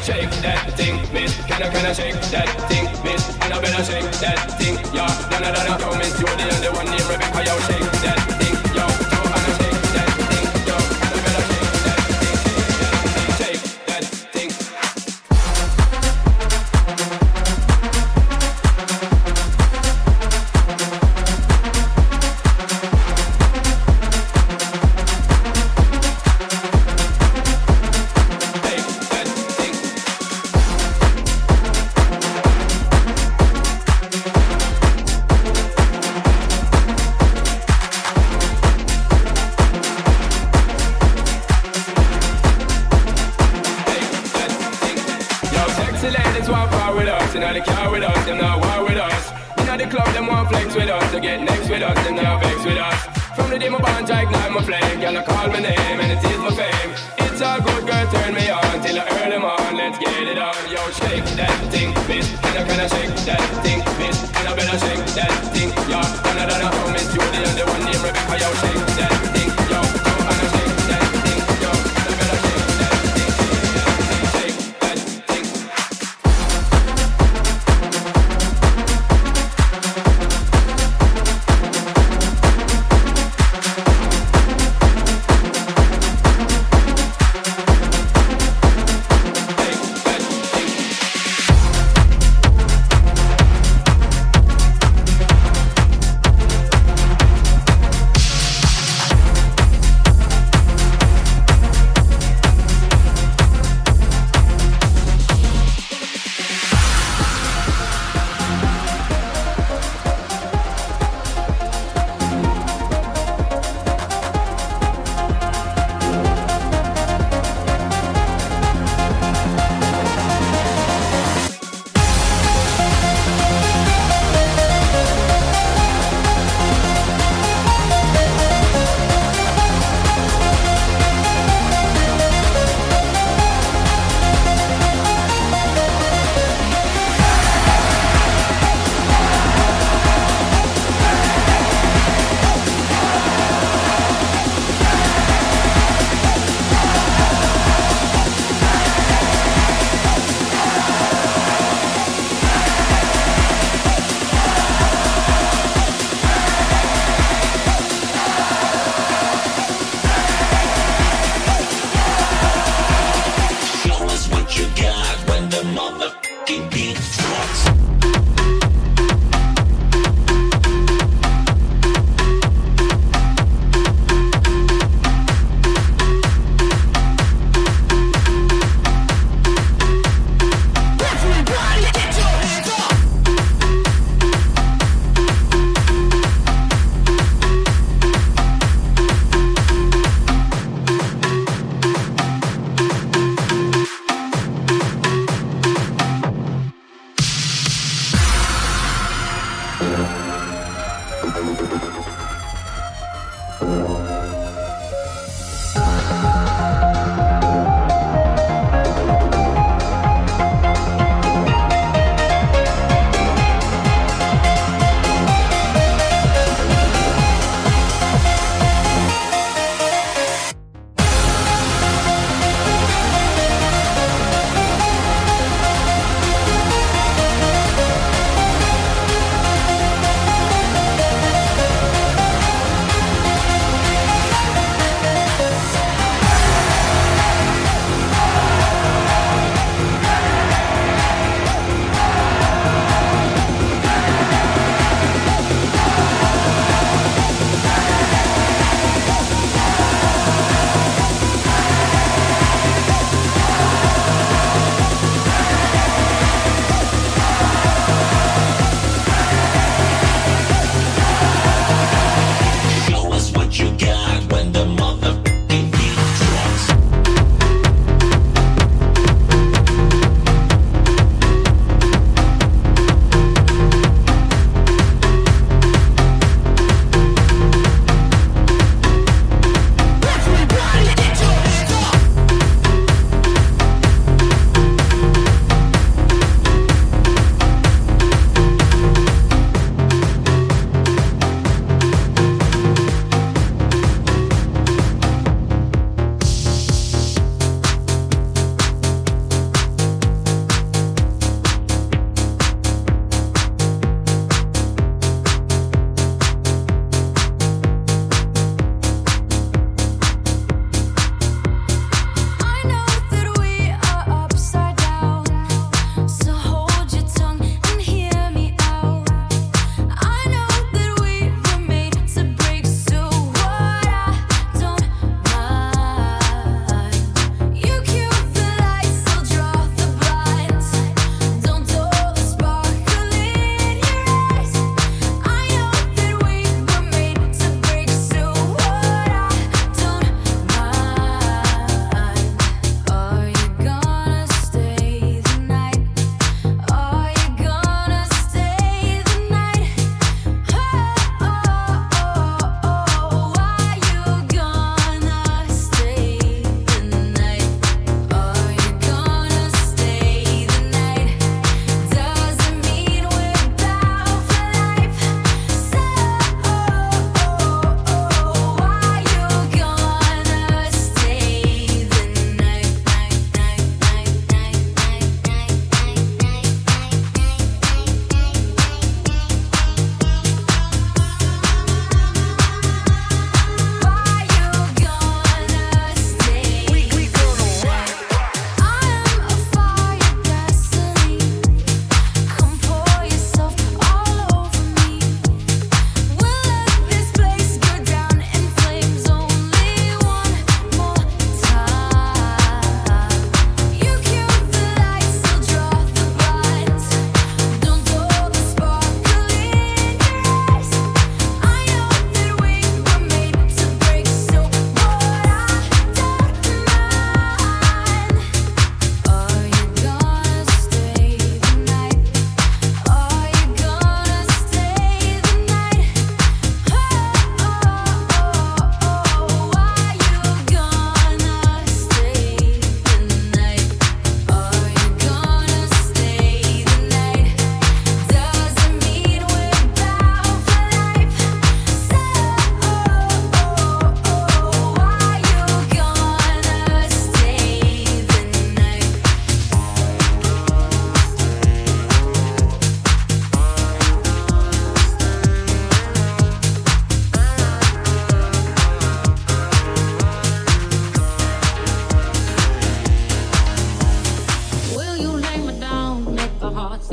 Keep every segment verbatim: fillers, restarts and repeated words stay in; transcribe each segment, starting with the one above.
shake that thing, miss. Can I, can I shake that thing, miss? And I better shake that thing, yeah. Donna, Donna, yo, Miss Jody and the one named Rebecca, yo, shake that thing, yo. Joanna, shake that thing, yo. And I better shake that thing, shake that thing. Inna the car with us, them not war with us. Inna the club, them want flex with us. To get next with us, them not vex with us. From the day my bond, I ignite my flame. Girl, I call my name and it is my fame. It's a good girl, turn me on till I earn them on. Let's get it on, yo, shake that thing, miss. Can I, can I shake that thing, miss? And I better shake that thing, yo. Donna, Donna, oh, Miss Judy and the one named Rebecca, yo, shake that thing, yo. Joanna, shake that thing, yo. And I better shake that thing, shake that thing.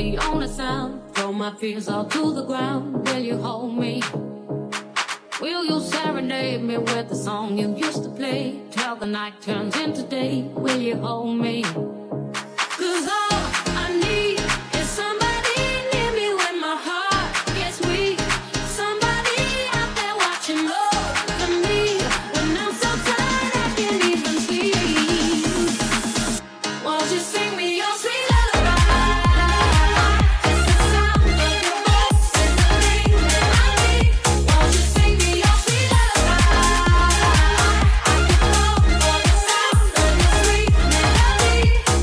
the only sound. Throw my fears all to the ground. Will you hold me? Will you serenade me with the song you used to play till the night turns into day? Will you hold me? 'Cause all I need is somebody near me when my heart gets weak. Somebody out there watching over me when I'm so tired I can't even sleep. Won't you sing me your sweet lullaby? It's the sound of your voice and the thing that I need. Won't you sing me your sweet lullaby? I could fall for the sound of your sweet melody.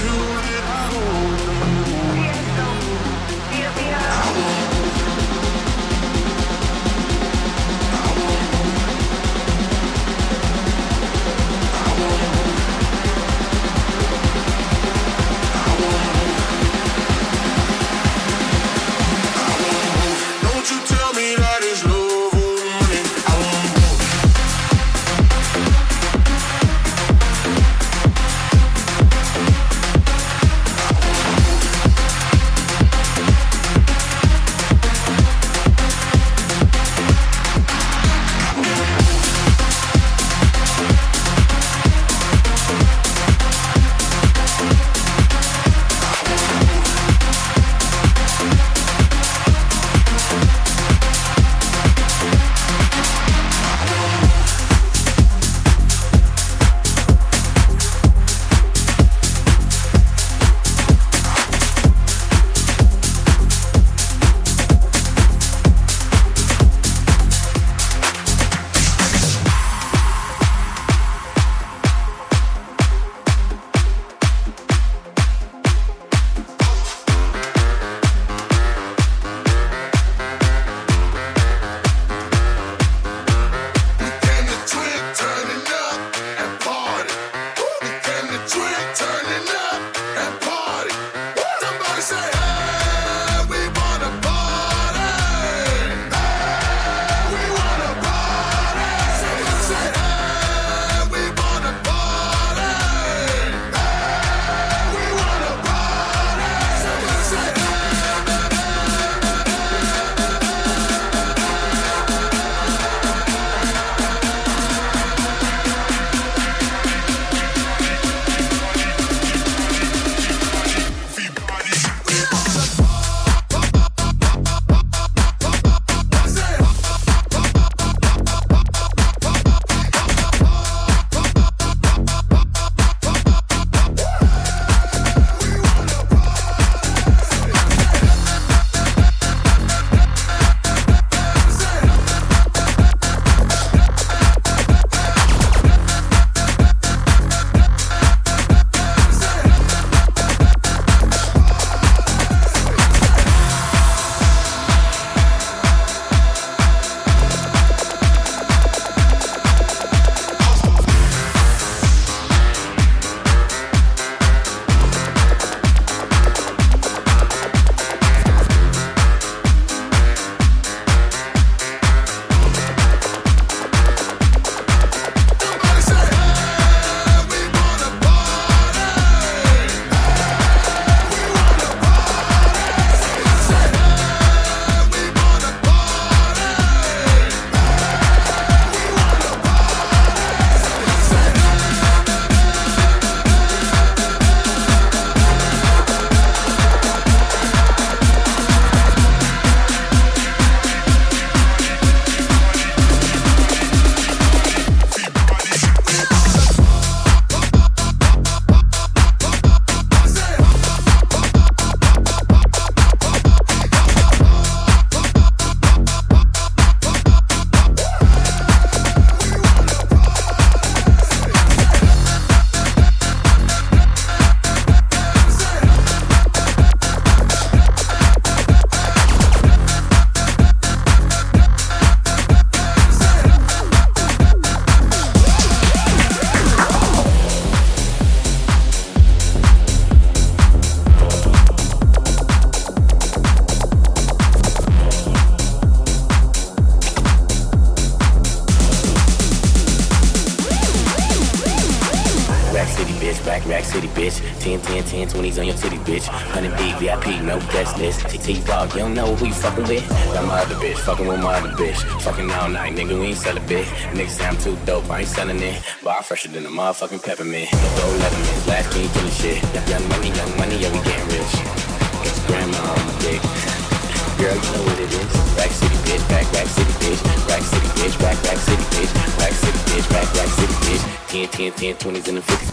Rack, rack city, bitch. ten, ten, ten, twenties on your titty, bitch. one hundred D, V I P, no guest list. T T Rock, you don't know who you fucking with. Got my other bitch, fucking with my other bitch. Fucking all night, nigga, we ain't sell a bit. Niggas say I'm too dope, I ain't selling it. Bar fresher than a motherfucking peppermint. Throw eleven minutes, last king killing shit. Young money, young money, yeah, we getting rich. It's grandma on my dick. Girl, you know what it is. Rack city, bitch, back, rack city, bitch. Rack city, bitch, back, rack city, bitch. Rack city, bitch, back, rack city, bitch. ten, ten, ten, twenties and the fifties,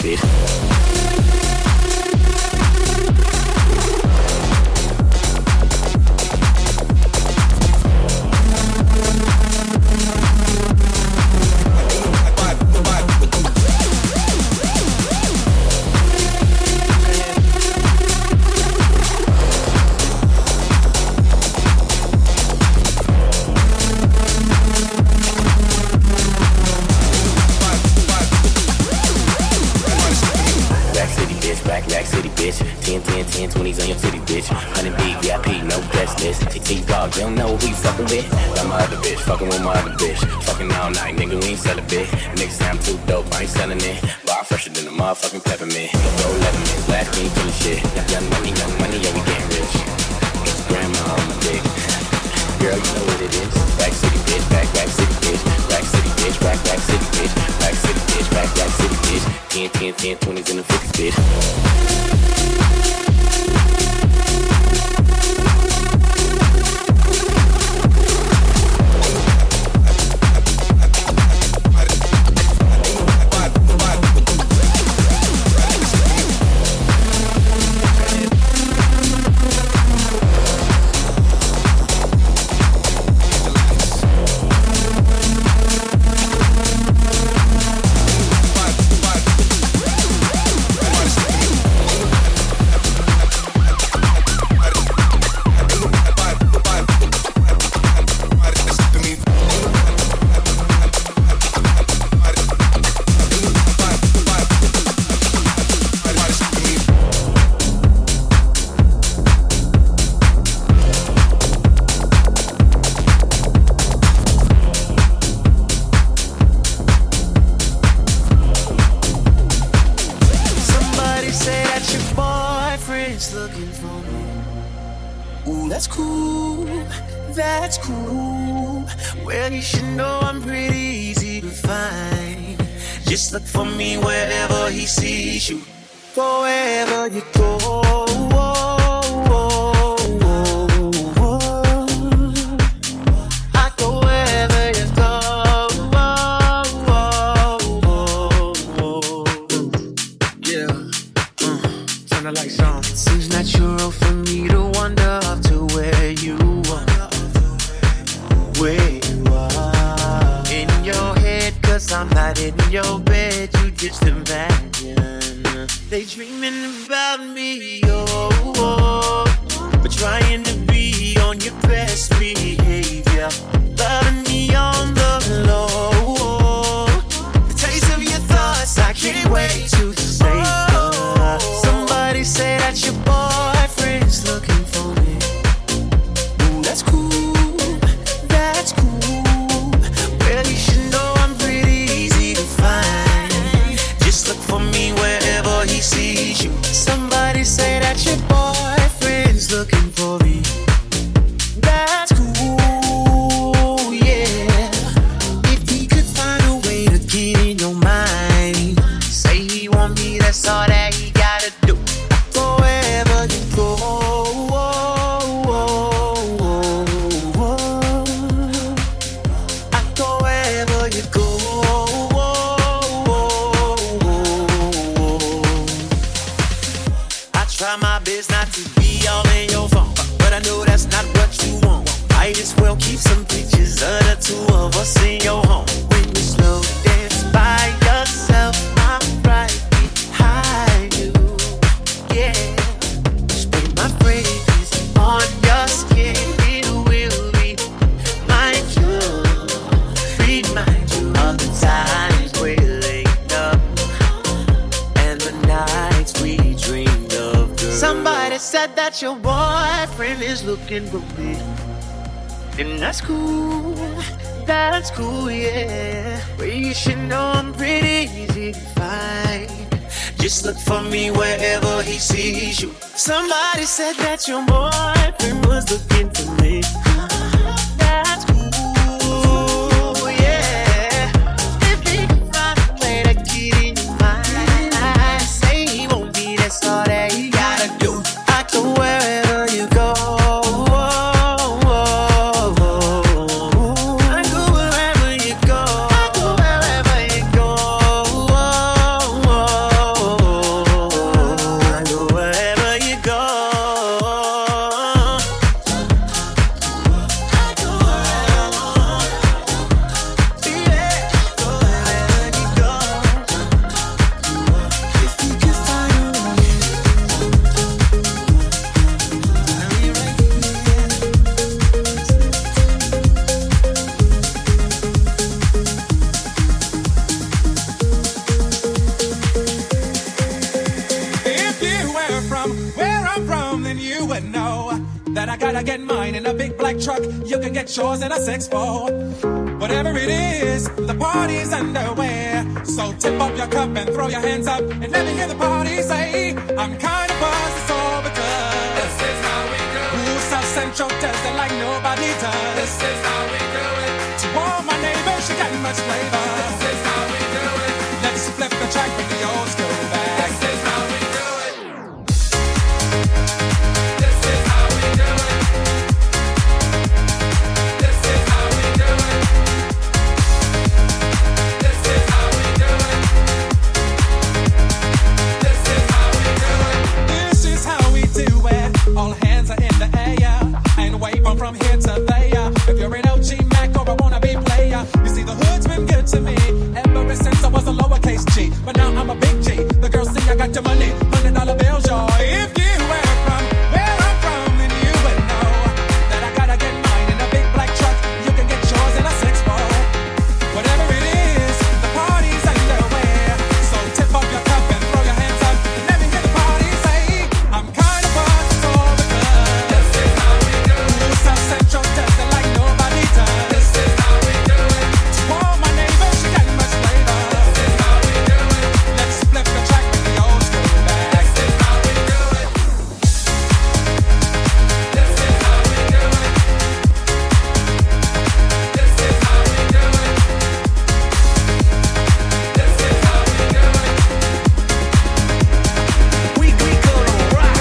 bitch. city, bitch. Rack, rack city, bitch. ten, ten, ten, twenties on your titty, bitch. one hundred B, V I P, no guest list. T T dog, you don't know who you fucking with. Got my other bitch, fucking with my other bitch. Fucking all night, nigga, we ain't sell a bit. Niggas say I'm too dope, I ain't selling it. Bar fresher than a motherfucking peppermint. Go eleven minutes, last queen killing shit. Young money, young money, yeah, we getting rich. Grandma on my dick. Girl, you know what it is. Rack city, bitch, back, rack city, bitch. Rack city, bitch, rack, rack city, bitch. Rack city, bitch, rack, rack city, bitch. ten, ten, ten, twenties and the fifties, bitch. Look for me wherever he sees you. Wherever you go, I go wherever you go. Yeah, uh, turn the lights on. It seems natural for me to wander up to where you are, where you are. In your head, cause I'm not in your bed. You just imagine they dreaming about me, oh, oh, but trying to be on your best behavior, loving me on the low. The taste of your thoughts, I can't wait to say uh, somebody say that your boyfriend's looking for me. Ooh, that's cool, that's cool. Well, you should know I'm pretty easy to find. Just look for me wherever he sees you. Somebody say that your boyfriend's looking for me. That's cool, yeah. If he could find a way to get in your mind, say he want me, that's all that he gotta do. Go wherever you go, I go wherever you go. I try my best not to be all in your phone, but I know that's not what you want. Might as well keep some pictures of the two of us in your home. When you slow dance by yourself, I'm right behind you. Yeah, spray my fragrance on your skin. It will remind you, remind you of the times we linked up and the nights we dreamed of, girl. Somebody said that your boyfriend is looking for me, and that's cool, that's cool, yeah. Well, you should know I'm pretty easy to find. Just look for me wherever he sees you. Somebody said that your boyfriend was looking for me. That's cool, yeah. If he can find a way to get in your mind, say he won't be, that's all that he gotta do. I go wherever you go. I go wherever you go. I go wherever you go. I go wherever you go. gotta get mine in a big black truck. You can get yours in a six four. Whatever it is, the party's underway. So tip up your cup and throw your hands up and let me hear the party say, I'm kinda buzzed, it's all because this is how we do it. Ooh, South Central does it like nobody does. This is how we do it. To all my neighbors, you got much flavor. This is how we do it. Let's flip the track, bring the old school back. This is how we do it. This is how we do it. This is how we do it. This is how we do it. This is how we do it. This is how we do it. All hands are in the air and wave on from here to there. If you're an O G Mac or a wannabe player, you see the hood's been good to me ever since I was a lowercase G. But now I'm a big G. The girls see I got the money, hundred dollar bills, y'all. If you were from where I'm from, then you would know that I gotta get mine in a big black truck. You can get yours in a six four. Whatever it is, the party's underway. So tip up your cup and throw your hands up. Let me hear the party say, I'm kind of buzzed, it's all because this is how we do it. South Central does it like nobody does. This is how we do it. To all my neighbors, you got much flavor. This is how we do it. Let's flip the track with the old school back. This is how we do it. This is how we do it. This is how we do it. This is how we do it. We we gonna rock.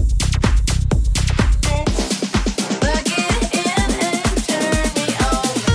Plug it in and turn me on.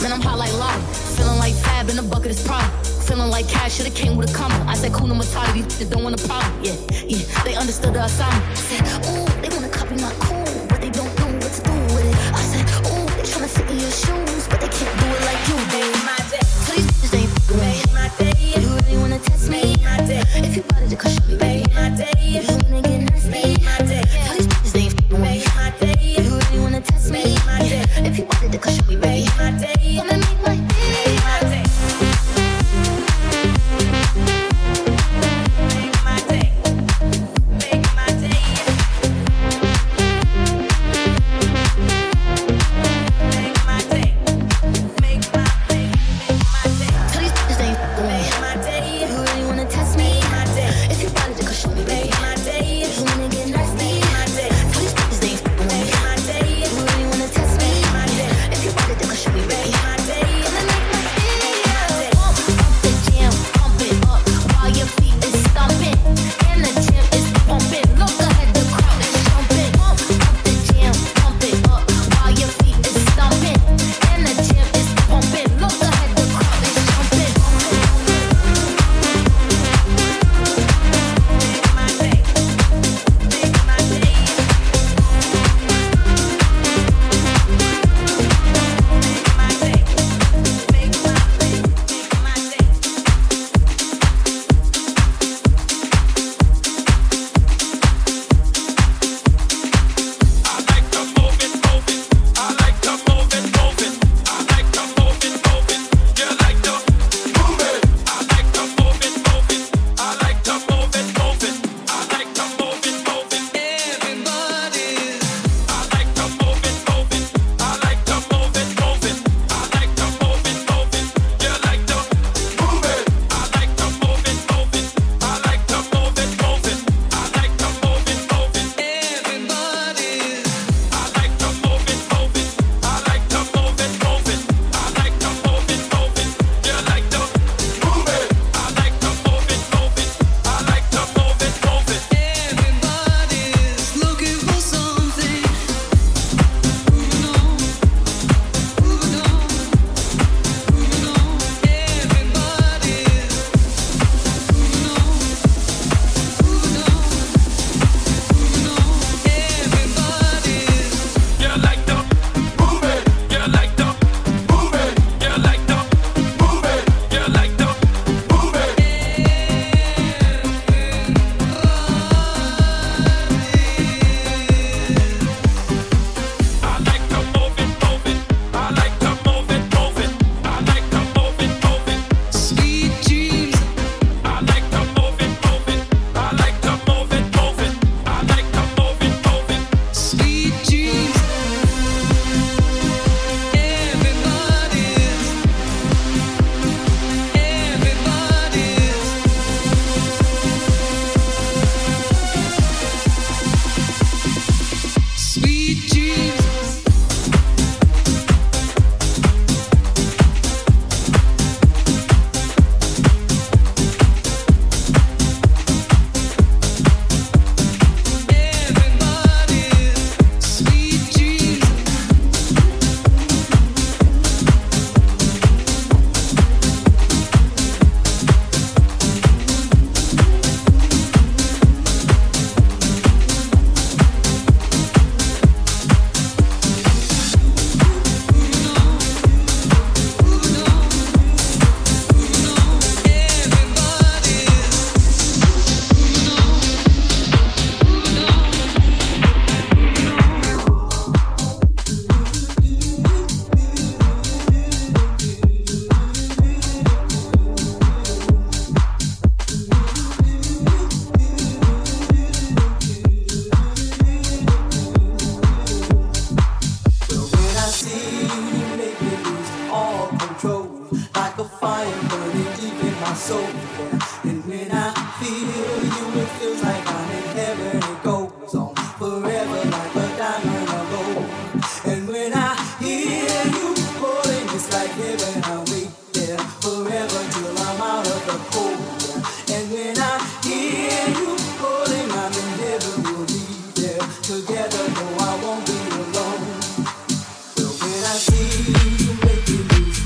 Man, I'm hot like lava. Feeling like Fab in a bucket is Prada. Feeling like cash should've came with a comma. I said, cool, no Matata, these bitches don't want a problem. Yeah, yeah, they understood the assignment. I said, ooh, they wanna copy my cool, but they don't know what to do with it. I said, ooh, they tryna fit in your shoes, but they can't do it like you did. My day. So these bitches ain't f***ing me. My day. You really wanna test me? My day. If you bought it, come show me, baby. My day. You wanna get nasty? My day. So these bitches ain't f***ing me. My day. You really wanna test me? My day. If you bought it, come show me, baby. My day. Come and make my day. My day. Together, no, I won't be alone. Well, when I see you make me lose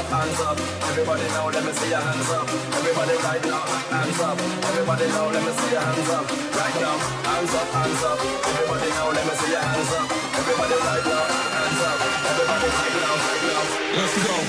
hands up. Everybody now, let me see your hands up. Everybody right now, hands up. Everybody now, let me see your hands up. Right now, hands up, hands up. Everybody now, let me see your hands up. Everybody right now, hands up. Everybody right now, right now. Let's go.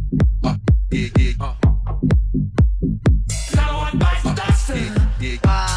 Another one bites the dust.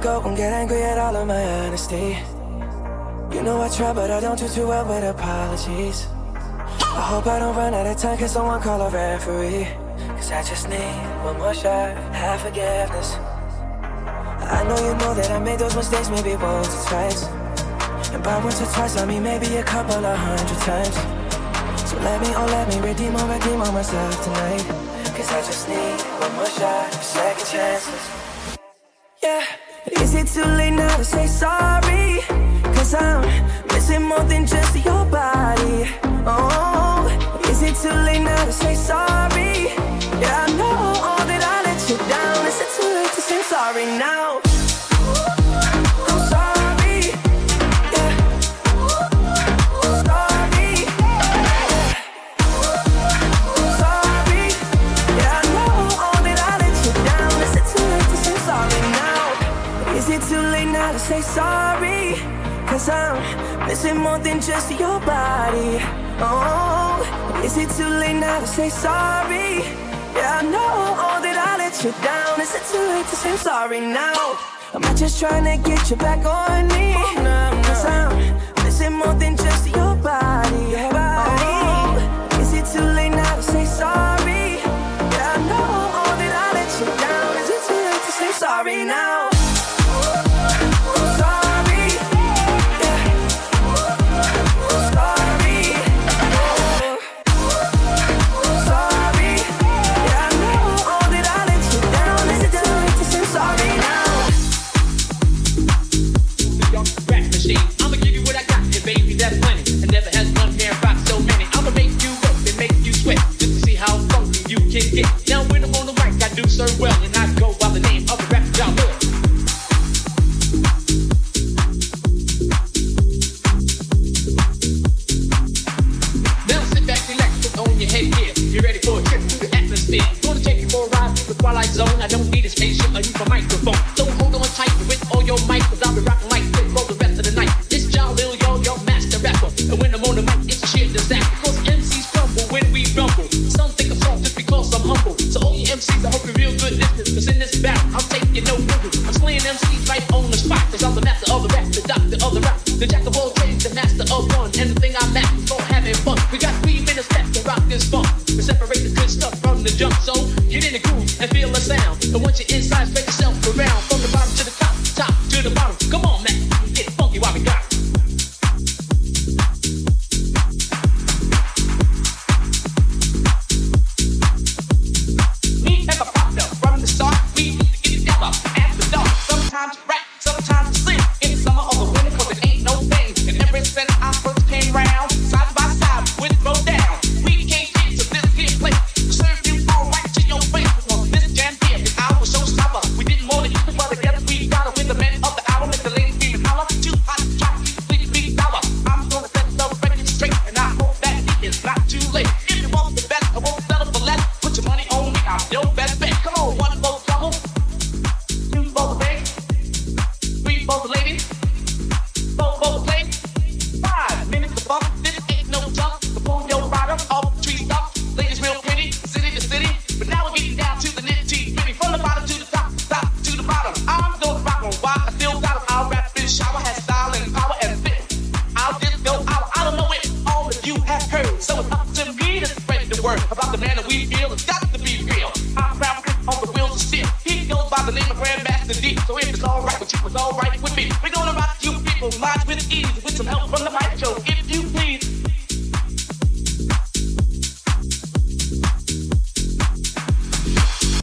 go and get angry at all of my honesty. You know I try, but I don't do too well with apologies. I hope I don't run out of time, cause someone call a referee. Cause I just need one more shot, have forgiveness. I know you know that I made those mistakes maybe once or twice. And by once or twice, I mean maybe a couple of hundred times. So let me, oh let me redeem or redeem on myself tonight. Cause I just need one more shot, second chances. Yeah, is it too late now to say sorry? Cause I'm missing more than just your body. Oh, is it too late now to say sorry? Yeah, I know that I let you down. Is it too late to say sorry now? I'm sorry. Yeah. Sorry. Yeah. I'm sorry. Yeah, I know that I let you down. Is it too late to say sorry now? Is it too late now to say sorry? Cause I'm missing more than just your body. Oh, is it too late now to say sorry? Yeah, I know that I let you down. Is it too late to say I'm sorry now? Am I just trying to get you back on me? Cause I'm missing more than just your body. Oh, is it too late now to say sorry? Yeah, I know that I let you down. Is it too late to say sorry now? Now when I'm on the mic, I do so well, and I go by the name of the rap job. Now sit back, relax, put on your headgear. You ready for a trip through the atmosphere? Gonna take you for a ride through the twilight zone. I don't need a spaceship, I need a microphone. So hold on tight with all your mic, cause I'll be rocking like this for the rest of the night. It's Jah Lil, yo, your master rapper. And when I'm on the mic, it's a sheer disaster. Cause M Cs crumble when we rumble. Some think I'm soft just because I'm humble. So all you M Cs, I hope you're real good listeners. Cause in this battle, I'll take you no further. I'm slaying M Cs right on the spot. Cause I'm the master of the rap, the doctor of the rap, the jack of all trades, the master of one. And the thing I'm at is for having fun. We got three minutes left to rock this funk. We separate the good stuff from the junk. So get in the groove and feel the sound. And once you're inside, spread yourself around. From the bottom to the top, top to the bottom. Come on, man, get funky while we got it. Sometimes rap, sometimes sleep. In the summer or the winter, cause it ain't no thing. And ever since I first came round, side by side, we would throw down. We can't get to this here place. Serve you all right to your face. Well, this jam here is our showstopper. We didn't want to use it, but together we got it with the men of the hour. Make the ladies scream and holler. Too hot to try to please me dollar. I'm gonna set the record straight, and I hope that it is not too late. If you want the best, I won't settle for less. Put your money on me, I'm your best bet. Come on, one for trouble, two for the big. Three for the ladies, four for the play. Five minutes to bump, this ain't no jump. To pull your rider off the tree top. Ladies real pretty, city to city. But now we're getting down to the nitty gritty. From the bottom to the top, top to the bottom. I'm gonna rock on why I still got 'em. I'll rap this shower, has style and power and fit. I'll just go out, I don't know it. All of you have heard. So it's up to me to spread the word about the man that we feel. It's got to be real. I'm proud on the wheels of steel. He goes by the name of Grandmaster D. So if it's alright with you, it's alright with me. We're gonna rock you people, minds with ease, with some help from the maestro. If you please.